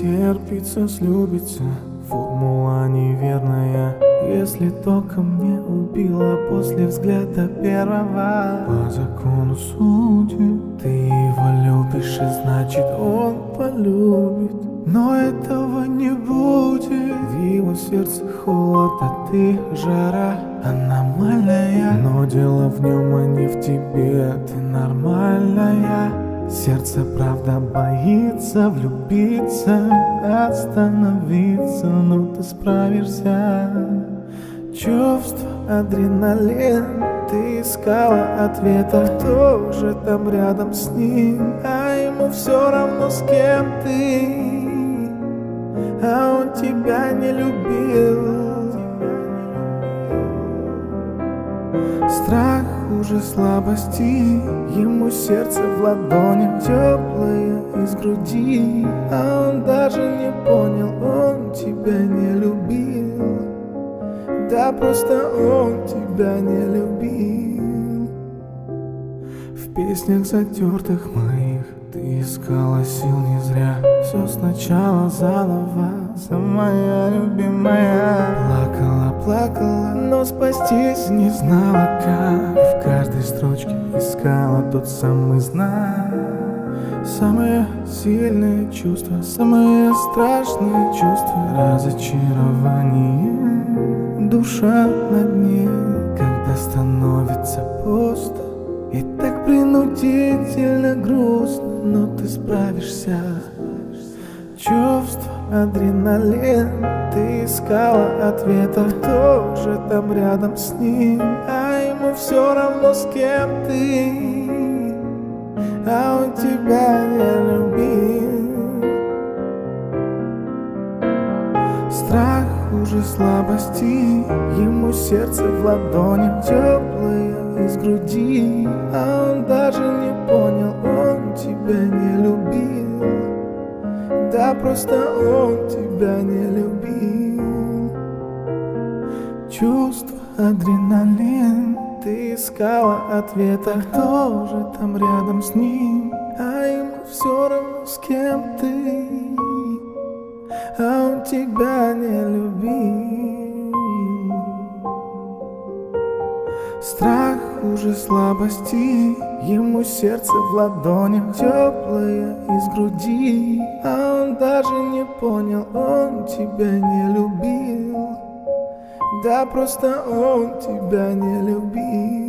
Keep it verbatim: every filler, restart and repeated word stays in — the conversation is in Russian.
стерпится, слюбится, формула неверная. Если током не убила после взгляда первого, по закону судеб ты его любишь, и значит он полюбит. Но этого не будет. В его сердце холод, а ты жара аномальная. Но дело в нем, а не в тебе, ты нормальная. Сердце правда боится влюбиться, остановиться, но ты справишься. Чувство, адреналин, ты искала ответа. Кто же там рядом с ним? А ему все равно, с кем ты. А он тебя не любил. Страх хуже слабости, ему сердце в ладонях теплое из груди. А он даже не понял, он тебя не любил. Да просто он тебя не любил. В песнях затертых моих ты искала сил не зря. Все сначала заново, самая любимая. Плакала, плакала, но спастись не знала как. И в каждой строчке искала тот самый знак. Самое сильное чувство, самое страшное чувство — разочарование. Душа на дне, когда становится пусто и так принудительно грустно, но ты справишься. Чувство, адреналин, ты искала ответа. Кто же там рядом с ним? А ему все равно, с кем ты. А он тебя не любил. Страх хуже слабости, ему сердце в ладонях теплое из груди. А он даже не понял, он тебя не любил. Да просто он тебя не любил. Чувство, адреналин, ты искала ответа. Кто же там рядом с ним? А ему все равно, с кем ты. А он тебя не любил. Страх хуже слабости, ему сердце в ладонях теплое из груди. А он даже не понял, он тебя не любил. Да просто он тебя не любил.